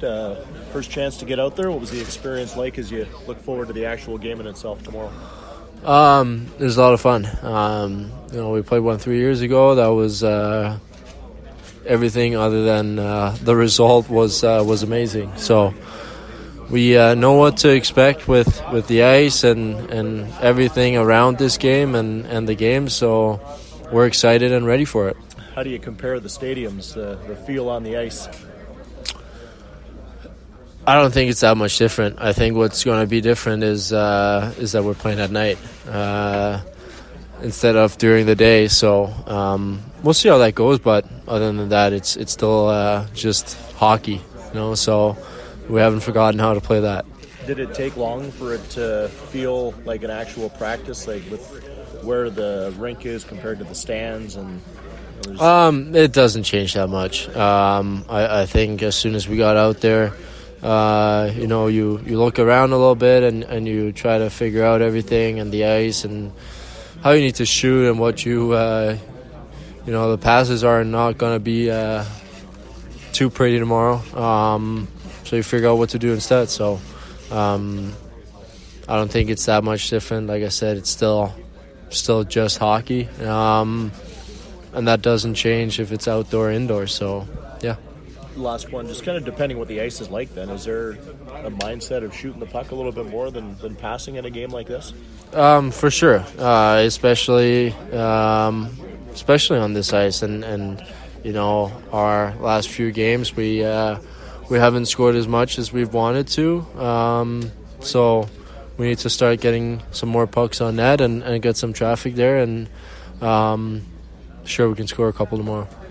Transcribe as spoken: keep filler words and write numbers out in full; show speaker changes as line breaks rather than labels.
tonight. Uh, first chance to get out there. What was the experience like as you look forward to the actual game in itself tomorrow?
Um, it was a lot of fun. Um, you know, we played one three years ago. That was uh, everything other than uh, the result was uh, was amazing. So we uh, know what to expect with, with the ice and, and everything around this game and, and the game. So we're excited and ready for it.
How do you compare the stadiums, the, the feel on the ice?
I don't think it's that much different. I think what's going to be different is uh, is that we're playing at night uh, instead of during the day. So um, we'll see how that goes. But other than that, it's it's still uh, just hockey, you know. So we haven't forgotten how to play that.
Did it take long for it to feel like an actual practice, like with where the rink is compared to the stands and?
Um, it doesn't change that much. Um, I, I think as soon as we got out there, uh, you know, you, you look around a little bit and, and you try to figure out everything and the ice and how you need to shoot and what you, uh, you know, the passes are not going to be uh, too pretty tomorrow. Um, so you figure out what to do instead. So um, I don't think it's that much different. Like I said, it's still still just hockey. Um And that doesn't change if it's outdoor or indoor. So, yeah.
Last one, just kind of depending what the ice is like then, is there a mindset of shooting the puck a little bit more than, than passing in a game like this?
Um, for sure, uh, especially um, especially on this ice. And, and, you know, our last few games, we uh, we haven't scored as much as we've wanted to. Um, so we need to start getting some more pucks on net and, and get some traffic there. And, um, sure, we can score a couple tomorrow.